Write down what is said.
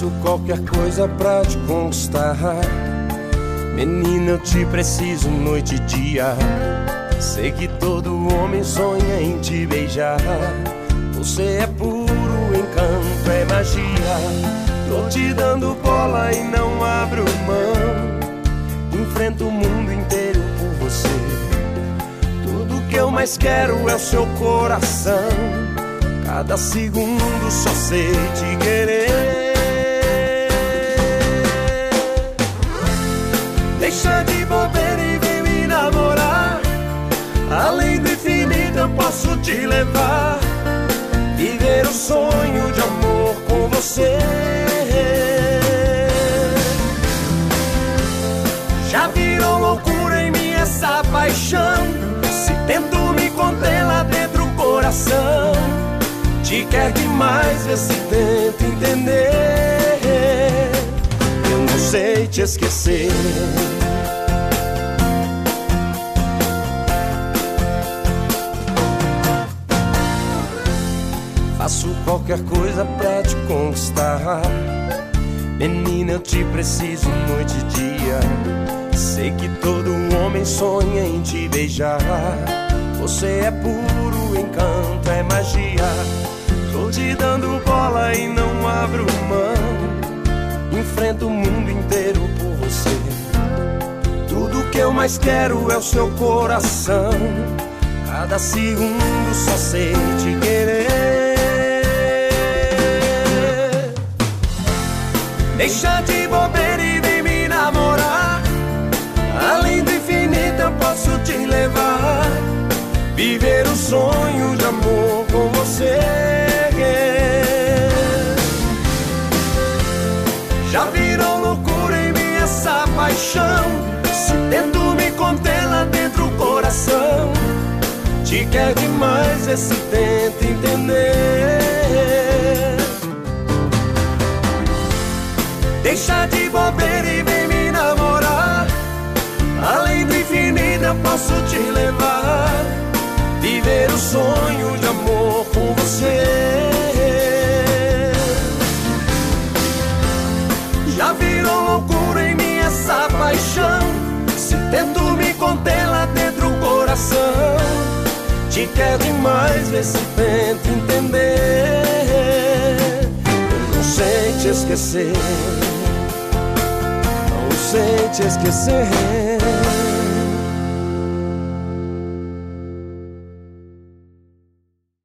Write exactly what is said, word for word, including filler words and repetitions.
Faço qualquer coisa pra te conquistar. Menina, eu te preciso noite e dia. Sei que todo homem sonha em te beijar. Você é puro encanto, é magia. Tô te dando bola e não abro mão. Enfrento o mundo inteiro por você. Tudo que eu mais quero é o seu coração. Cada segundo só sei te querer. Deixa de bobeira e vem me namorar. Além do infinito eu posso te levar. Viver o sonho de amor com você. Já virou loucura em mim essa paixão. Se tento me conter lá dentro do coração. Te quer demais, vê se tenta entender. Eu não sei te esquecer. Faço qualquer coisa pra te conquistar. Menina, eu te preciso noite e dia. Sei que todo homem sonha em te beijar. Você é puro encanto, é magia. Tô te dando bola e não abro mão. Enfrento o mundo inteiro por você. Tudo que eu mais quero é o seu coração. Cada segundo só sei te querer. Deixa de bobeira e vem me namorar. Além do infinito eu posso te levar. Viver o sonho de amor com você. Já virou loucura em mim essa paixão. Se tento me conter lá dentro do coração. Te quer demais, vê se tenta entender. Deixa de bobeira e vem me namorar. Além do infinito eu posso te levar. Viver o sonho de amor com você. Já virou loucura em mim essa paixão. Se tento me conter lá dentro do coração. Te quer demais, vê se tenta entender. Eu não sei te esquecer. Não sei te esquecer.